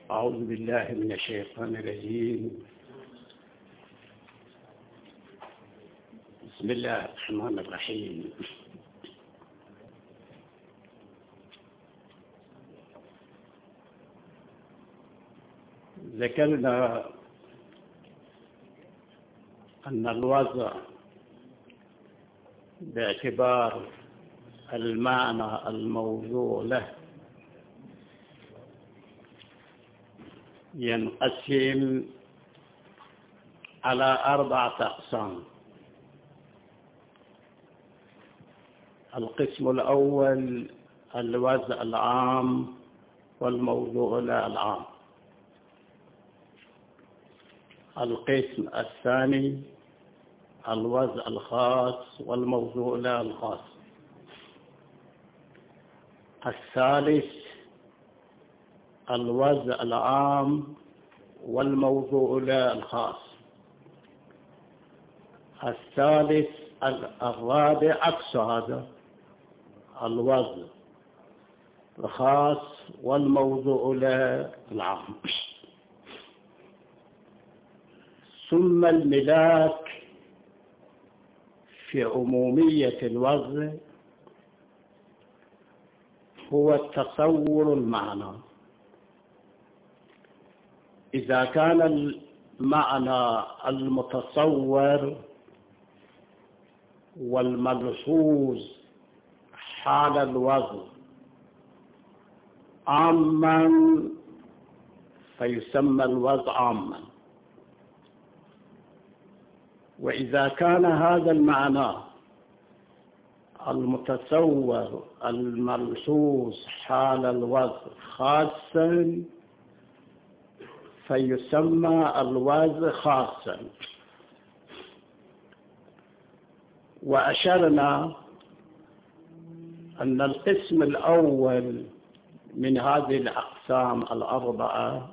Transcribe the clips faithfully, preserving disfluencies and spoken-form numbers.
أعوذ بالله من الشيطان الرجيم. بسم الله الرحمن الرحيم. ذكرنا أن الوضع باعتبار المعنى الموضوع له ينقسم على أربعة أقسام. القسم الأول الوضع العام والموضوع له العام. القسم الثاني الوضع الخاص والموضوع له الخاص. الثالث الوضع العام والموضوع له الخاص. الثالث الرابع عكس هذا الوضع الخاص والموضوع له العام. ثم الملاك في عمومية الوضع هو التصور المعنى. إذا كان المعنى المتصور والملحوظ حال الوضع عاما فيسمى الوضع عاما، وإذا كان هذا المعنى المتصور الملحوظ حال الوضع خاصا فيسمى الوضع خاصا. وأشرنا أن القسم الأول من هذه الأقسام الأربعة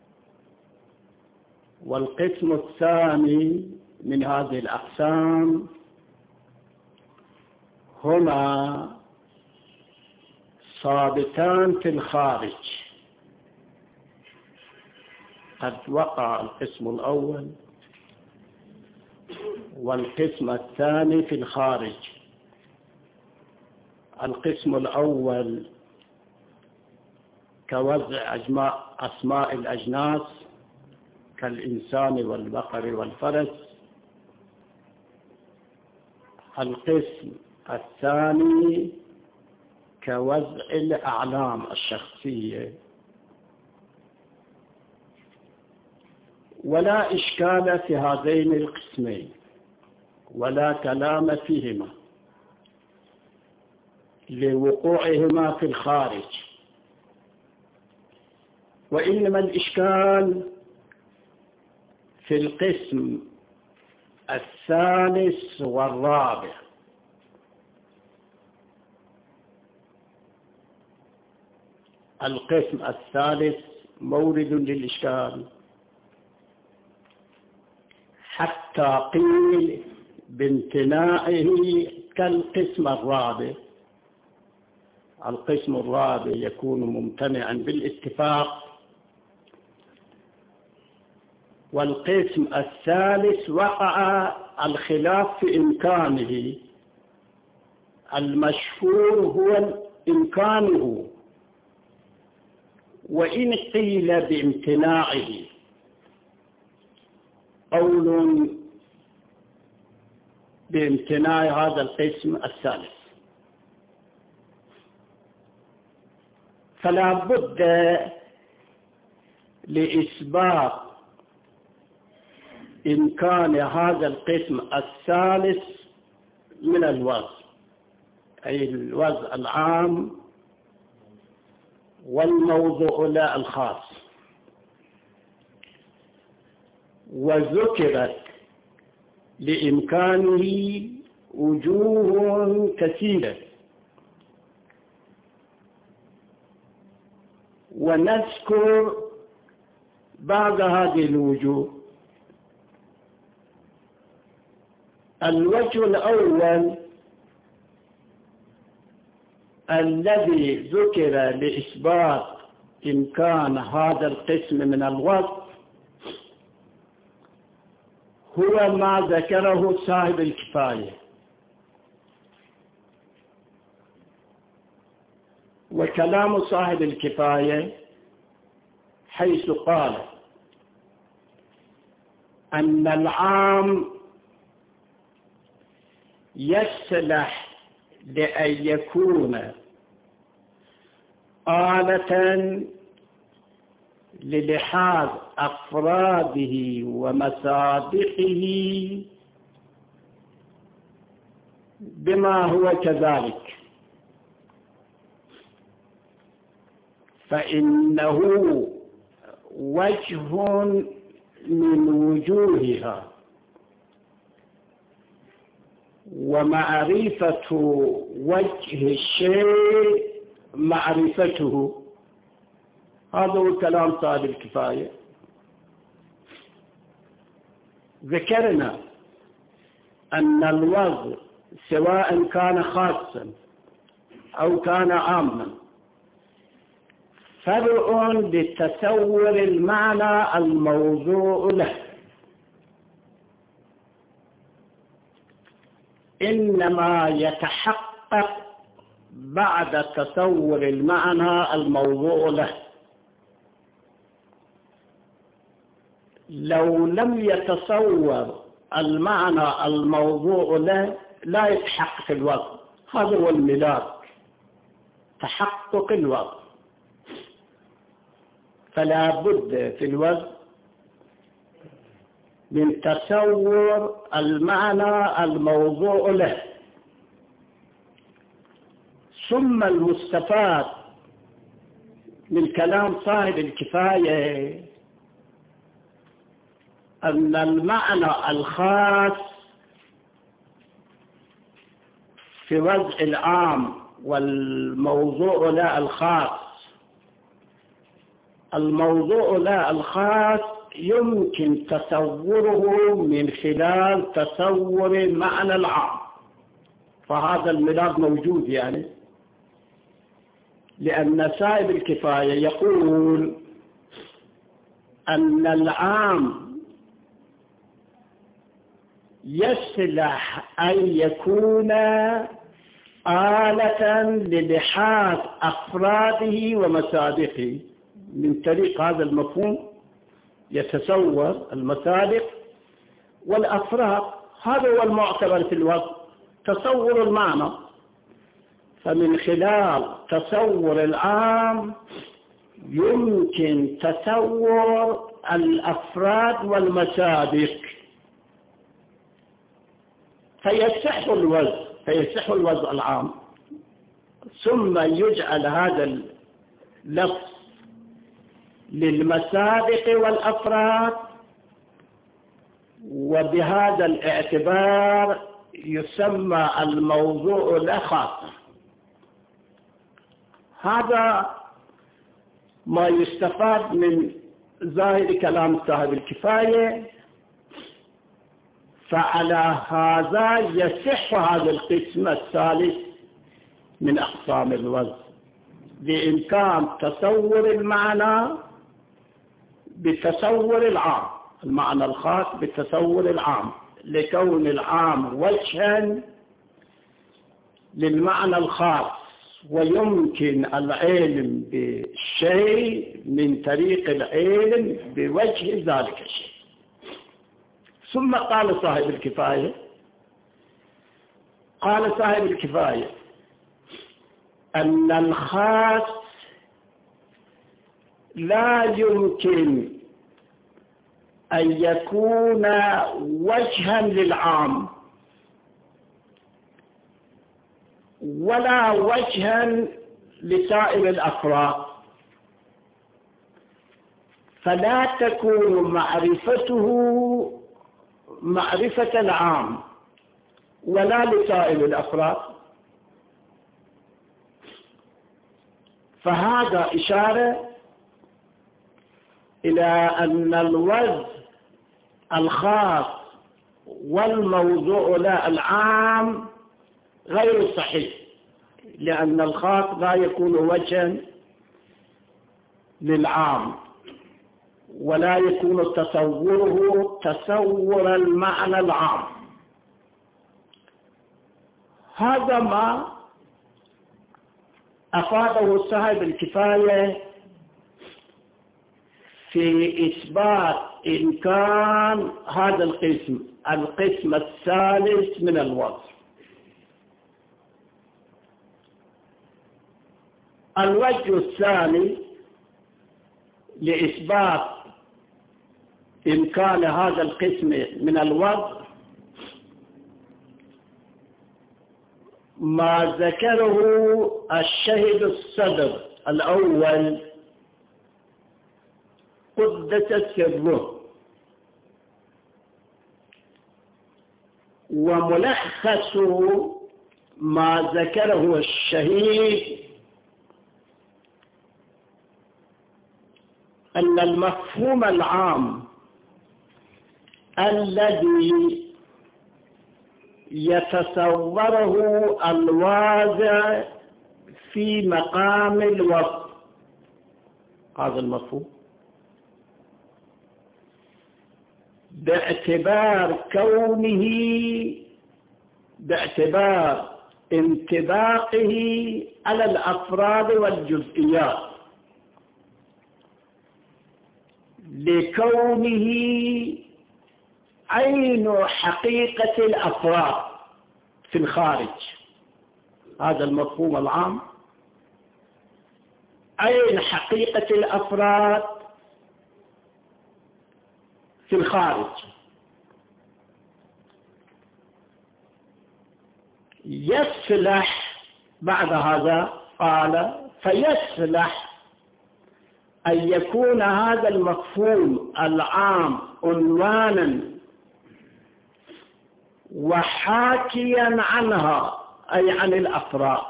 والقسم الثاني من هذه الأقسام هما ثابتان في الخارج. قد وقع القسم الأول والقسم الثاني في الخارج. القسم الأول كوضع أسماء الأجناس كالإنسان والبقر والفرس. القسم الثاني كوضع الأعلام الشخصية. ولا إشكال في هذين القسمين ولا كلام فيهما لوقوعهما في الخارج، وإنما الإشكال في القسم الثالث والرابع. القسم الثالث مورد للإشكال حتى قيل بامتناعه كالقسم الرابع. القسم الرابع يكون ممتنعا بالاتفاق، والقسم الثالث وقع الخلاف في إمكانه. المشهور هو إمكانه، وإن قيل بامتناعه قول بامتناع هذا القسم الثالث. فلا بد لإثبات إمكان هذا القسم الثالث من الوضع، أي الوضع العام والموضوع لا الخاص. وذكرت لإمكانه وجوه كثيرة، ونذكر بعض هذه الوجوه. الوجه الأول الذي ذكر لإثبات إن كان هذا القسم من الوصف هو ما ذكره صاحب الكفاية. وكلام صاحب الكفاية حيث قال أن العام يصلح لأن يكون آلة للحاظ أفراده ومصادقه بما هو كذلك، فإنه وجه من وجوهها، ومعرفة وجه الشيء معرفته. هذا هو كلام صاحب الكفاية. ذكرنا أن الوضع سواء كان خاصا أو كان عاما فرع لتصور المعنى الموضوع له، إنما يتحقق بعد تصور المعنى الموضوع له. لو لم يتصور المعنى الموضوع له لا يتحقق الوضع. هذا هو الملاك، تحقق الوضع. فلا بد في الوضع من تصور المعنى الموضوع له. ثم المستفاد من كلام صاحب الكفاية أن المعنى الخاص في وضع العام والموضوع لا الخاص. الموضوع لا الخاص يمكن تصوره من خلال تصور معنى العام، فهذا الملاك موجود يعني، لأن صاحب الكفاية يقول أن العام يصلح أن يكون آلة للحاظ أفراده ومصادقه. من طريق هذا المفهوم يتصور المصادق والأفراد. هذا هو المعتبر في الوضع، تصور المعنى. فمن خلال تصور العام يمكن تصور الأفراد والمصادق، فيصح الوضع فيصح الوضع العام. ثم يجعل هذا اللفظ للمصادق والأفراد، وبهذا الاعتبار يسمى الموضوع له خاصة. هذا ما يستفاد من ظاهر كلام صاحب الكفاية. فعلى هذا يصح هذا القسم الثالث من أقسام الوضع، بإمكان تصور المعنى بتصور العام، المعنى الخاص بالتصور العام، لكون العام وجها للمعنى الخاص، ويمكن العلم بالشيء من طريق العلم بوجه ذلك الشيء. ثم قال صاحب الكفاية قال صاحب الكفاية أن الخاص لا يمكن أن يكون وجها للعام ولا وجها لسائر الأفراد، فلا تكون معرفته معرفة العام ولا لسائر الأفراد. فهذا إشارة إلى أن الوضع الخاص والموضوع لا العام غير صحيح، لأن الخاص لا يكون وجها للعام، ولا يكون تصوره تصور المعنى العام. هذا ما أفاده صاحب الكفاية في إثبات إمكان هذا القسم القسم الثالث من الوصف. الوجه الثاني لإثبات إمكان هذا القسم من الوصف ما ذكره الشهيد الصدر الأول قدس سره، وملخص ما ذكره الشهيد أن المفهوم العام الذي يتصوره الواضع في مقام الوصف، هذا المفهوم باعتبار كونه باعتبار انطباقه على الأفراد والجزئيات، لكونه عين حقيقة الأفراد في الخارج. هذا المفهوم العام عين حقيقة الأفراد في الخارج، يصلح بعد هذا قال فيصلح أن يكون هذا المفهوم العام عنوانا وحاكيا عنها أي عن الأفراد،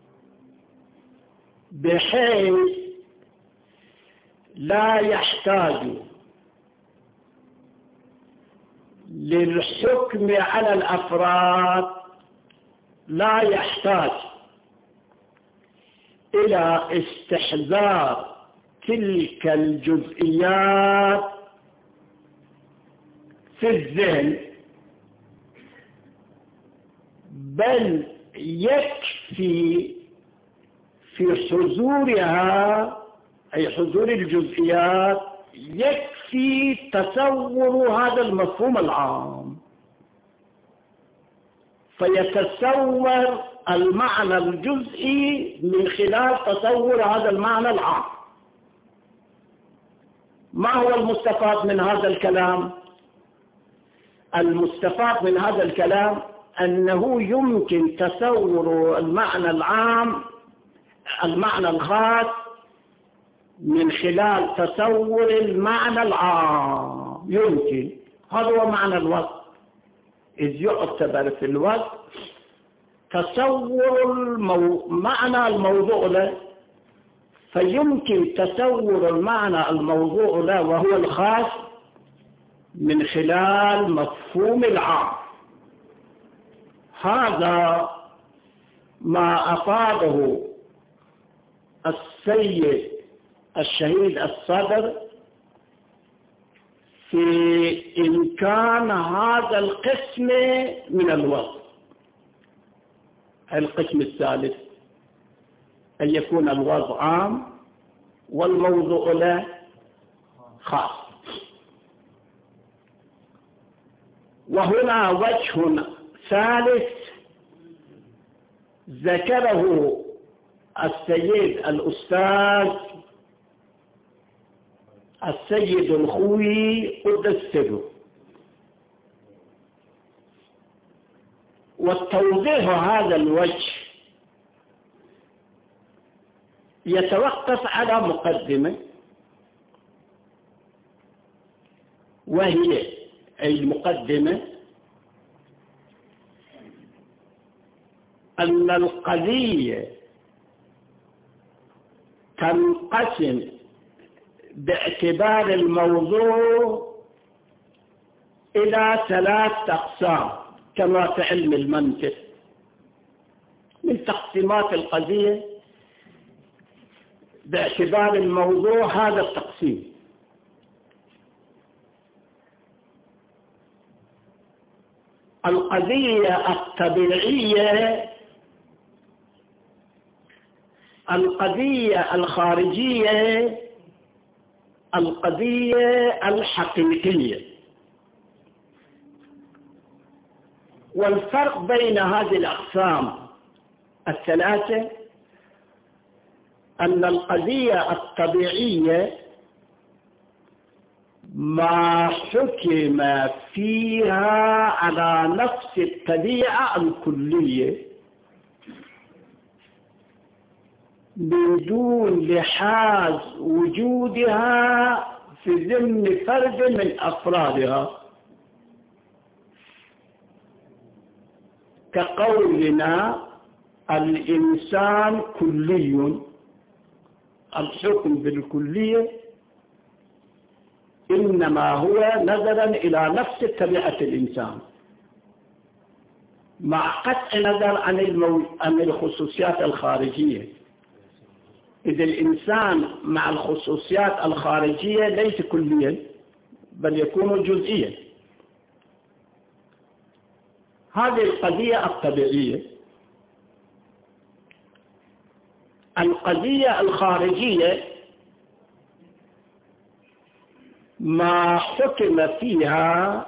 بحيث لا يحتاج للحكم على الأفراد، لا يحتاج إلى استحضار تلك الجزئيات في الذهن، بل يكفي في حضورها أي حضور الجزئيات يكفي تصور هذا المفهوم العام، فيتصور المعنى الجزئي من خلال تصور هذا المعنى العام. ما هو المستفاد من هذا الكلام؟ المستفاد من هذا الكلام أنه يمكن تصور المعنى العام المعنى الخاص من خلال تصور المعنى العام، يمكن. هذا هو معنى الوصف، إذ يعتبر في الوصف تصور المو... معنى الموضوع له، فيمكن تصور المعنى الموضوع له وهو الخاص من خلال مفهوم العام. هذا ما أفاده السيد الشهيد الصدر في إمكان هذا القسم من الوصف. القسم الثالث أن يكون الوصف عام والموضوع له خاص. وهنا وجه ثالث ذكره السيد الأستاذ السيد الخوي قدس سره، والتوضيح هذا الوجه يتوقف على مقدمة، وهي المقدمة أن القضية تنقسم باعتبار الموضوع إلى ثلاث أقسام كما في علم المنطق. من تقسيمات القضية باعتبار الموضوع هذا التقسيم. القضية الطبيعية، القضية الخارجية، القضية الحقيقية. والفرق بين هذه الأقسام الثلاثة أن القضية الطبيعية ما حكم فيها على نفس الطبيعة الكلية من دون لحاظ وجودها في ضمن فرد من أفرادها، كقولنا الإنسان كلي. الحكم بالكلية إنما هو نظرا إلى نفس طبيعة الإنسان مع قطع نظر عن المو... عن الخصوصيات الخارجية. إذا الإنسان مع الخصوصيات الخارجية ليس كليا بل يكون جزئيا. هذه القضية الطبيعية. القضية الخارجية ما حكم فيها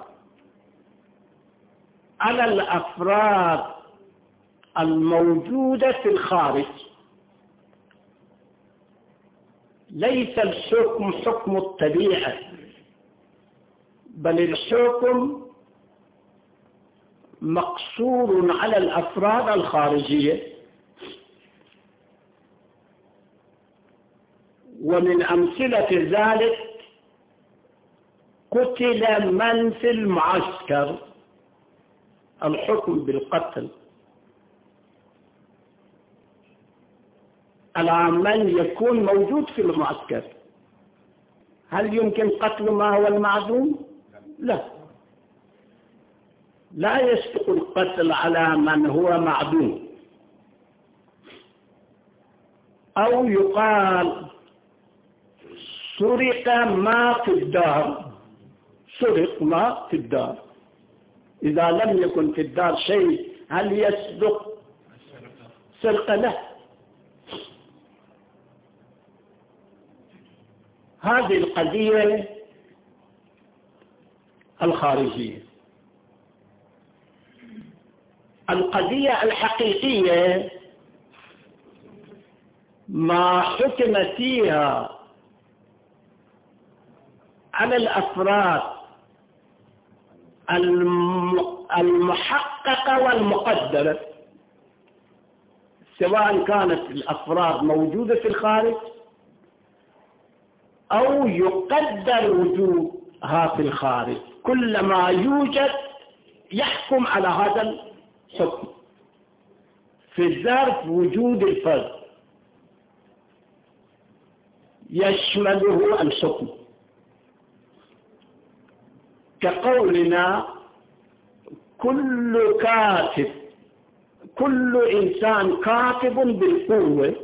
على الأفراد الموجودة في الخارج. ليس الحكم حكم الطبيعة بل الحكم مقصور على الأفراد الخارجية. ومن أمثلة ذلك قتل من في المعسكر، الحكم بالقتل على من يكون موجود في المعسكر. هل يمكن قتل ما هو المعدوم؟ لا، لا يسبق القتل على من هو معدوم. أو يقال سرق ما في الدار، سرق ما في الدار، إذا لم يكن في الدار شيء هل يسبق سرقة؟ له. هذه القضية الخارجية. القضية الحقيقية ما حكم فيها على الأفراد المحققة والمقدرة، سواء كانت الأفراد موجودة في الخارج أو يقدر وجودها في الخارج. كل ما يوجد يحكم على هذا الحكم في ظرف وجود الفرد يشمله الحكم، كقولنا كل كاتب، كل إنسان كاتب بالقوة.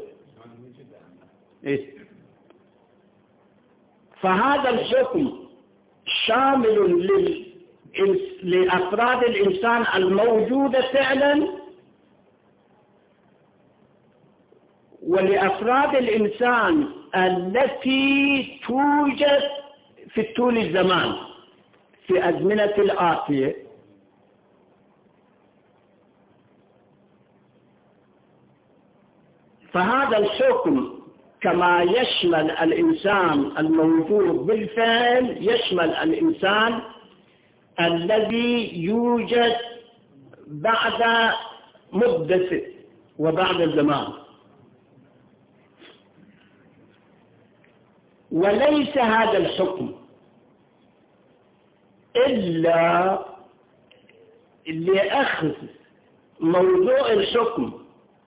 فهذا الحكم شامل لأفراد الإنسان الموجودة فعلا ولأفراد الإنسان التي توجد في طول الزمان في أزمنة الآتية. فهذا الحكم كما يشمل الإنسان الموجود بالفعل يشمل الإنسان الذي يوجد بعد مدة وبعد زمان. وليس هذا الحكم إلا لأخذ موضوع الحكم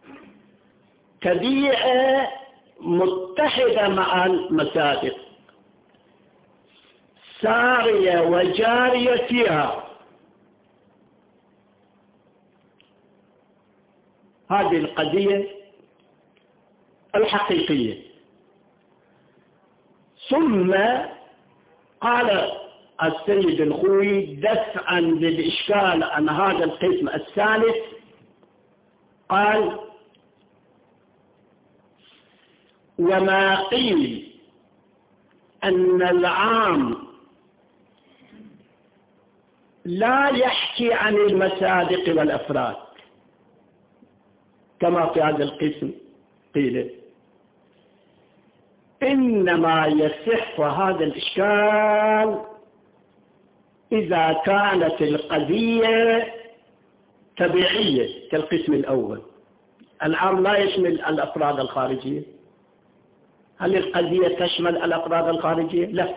طبيعة متحدة مع المصادق سارية وجارية فيها. هذه القضية الحقيقية. ثم قال السيد الخوي دفعا للإشكال عن هذا القسم الثالث، قال: وما قيل أن العام لا يحكي عن المصادق والأفراد كما في هذا القسم قيل، إنما يصح هذا الإشكال إذا كانت القضية تبعية كالقسم الأول. العام لا يشمل الأفراد الخارجية. هل القضية تشمل الأفراد الخارجية؟ لا.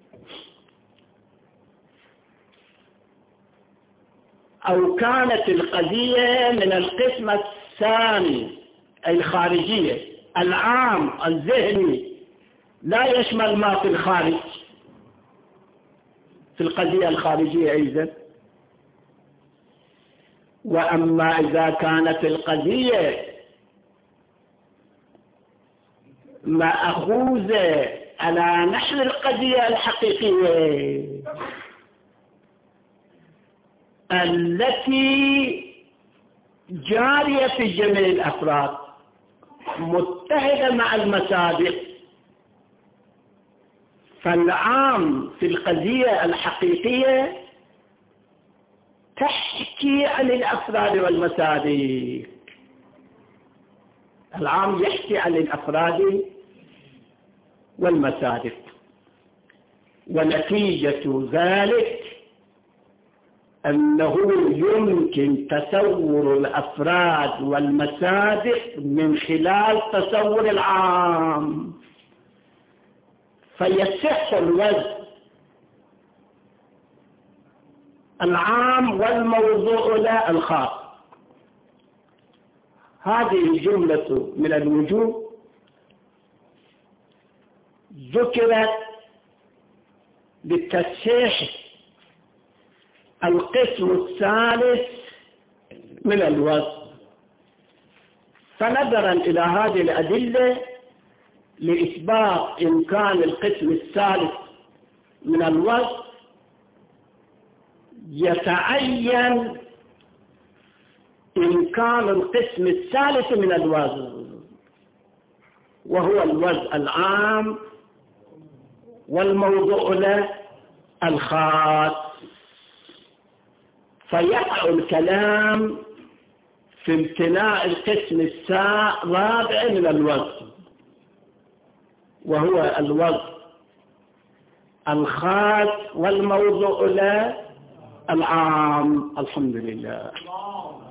أو كانت القضية من القسم الثاني أي الخارجية، العام الذهني لا يشمل ما في الخارج في القضية الخارجية أيضا. وأما إذا كانت القضية مأخوذة على نحو القضية الحقيقية التي جارية في جميع الأفراد متحدة مع المصادق، فالعام في القضية الحقيقية تحكي عن الأفراد والمصادق. العام يحكي عن الأفراد والمصادق، ونتيجة ذلك أنه يمكن تصور الأفراد والمصادق من خلال تصور العام، فيصح الوزن العام والموضوع لا الخاص. هذه جملة من الوجوه ذكرت للتصحيح القسم الثالث من الوزن. فنظرا إلى هذه الأدلة لإثبات إمكان القسم الثالث من الوزن، يتعين إمكان القسم الثالث من الوزن، وهو الوزن العام والموضوع له الخاص. فيقع الكلام في امتناع القسم الرابع من الوزن، وهو الوزن الخاص والموضوع له العام. الحمد لله.